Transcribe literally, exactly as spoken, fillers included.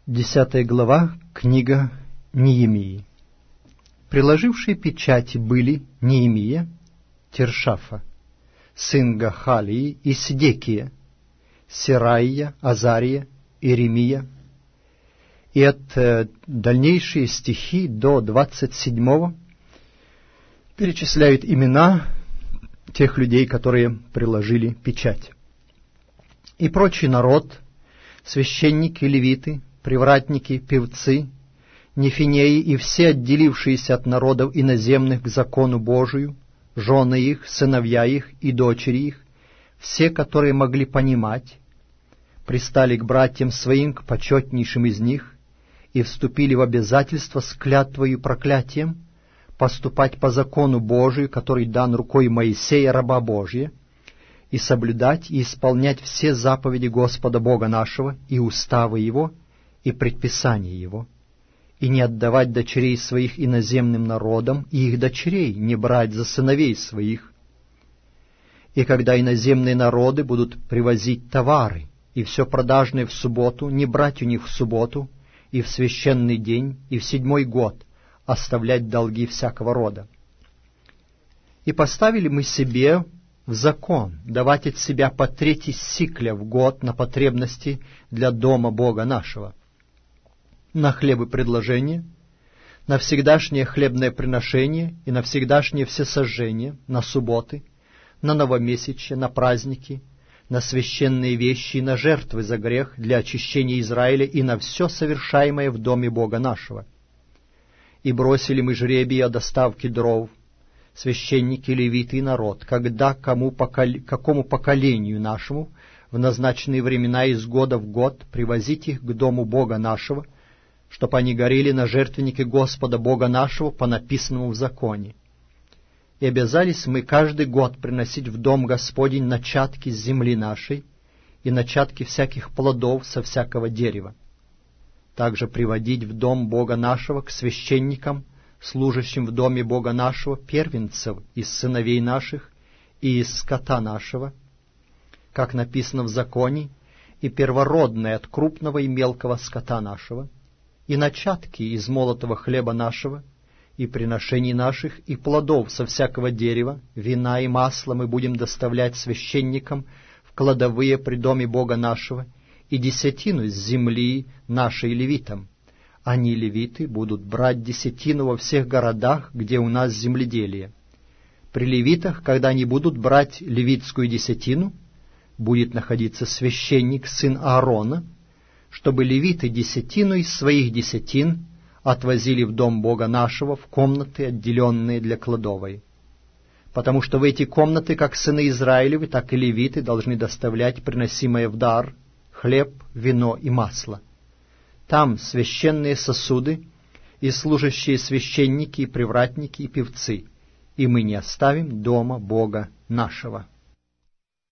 Десятая глава, книга Неемии. Приложившие печати были Неемия, Тиршафа, сын Гахалии и Седекия, Сераия, Азария, Иеремия. И от э, дальнейшие стихи до двадцать седьмого перечисляют имена тех людей, которые приложили печать. И прочий народ, священники, левиты, привратники, певцы, нефинеи и все отделившиеся от народов иноземных к закону Божию, жены их, сыновья их и дочери их, все, которые могли понимать, пристали к братьям своим, к почетнейшим из них, и вступили в обязательство с клятвою и проклятием поступать по закону Божию, который дан рукой Моисея, раба Божия, и соблюдать и исполнять все заповеди Господа Бога нашего и уставы Его, и предписания Его, и не отдавать дочерей своих иноземным народам, и их дочерей не брать за сыновей своих. И когда иноземные народы будут привозить товары, и все продажное в субботу, не брать у них в субботу, и в священный день, и в седьмой год оставлять долги всякого рода. И поставили мы себе в закон давать от себя по трети сикля в год на потребности для дома Бога нашего, на хлебопредложение, на всегдашнее хлебное приношение и на всегдашнее всесожжение, на субботы, на новомесячье, на праздники, на священные вещи и на жертвы за грех для очищения Израиля и на все совершаемое в доме Бога нашего. И бросили мы жребий о доставке дров, священники, левиты и народ, когда кому покол... какому поколению нашему в назначенные времена из года в год привозить их к дому Бога нашего, чтоб они горели на жертвеннике Господа Бога нашего по написанному в законе. И обязались мы каждый год приносить в дом Господень начатки с земли нашей и начатки всяких плодов со всякого дерева. Также приводить в дом Бога нашего к священникам, служащим в доме Бога нашего, первенцев из сыновей наших и из скота нашего, как написано в законе, и первородное от крупного и мелкого скота нашего, и начатки из молотого хлеба нашего, и приношений наших, и плодов со всякого дерева, вина и масла мы будем доставлять священникам в кладовые при доме Бога нашего, и десятину с земли нашей левитам. Они, левиты, будут брать десятину во всех городах, где у нас земледелие. При левитах, когда они будут брать левитскую десятину, будет находиться священник, сын Аарона, чтобы левиты десятину из своих десятин отвозили в дом Бога нашего в комнаты, отделенные для кладовой. Потому что в эти комнаты, как сыны Израилевы, так и левиты должны доставлять приносимое в дар хлеб, вино и масло. Там священные сосуды и служащие священники, и привратники, и певцы, и мы не оставим дома Бога нашего.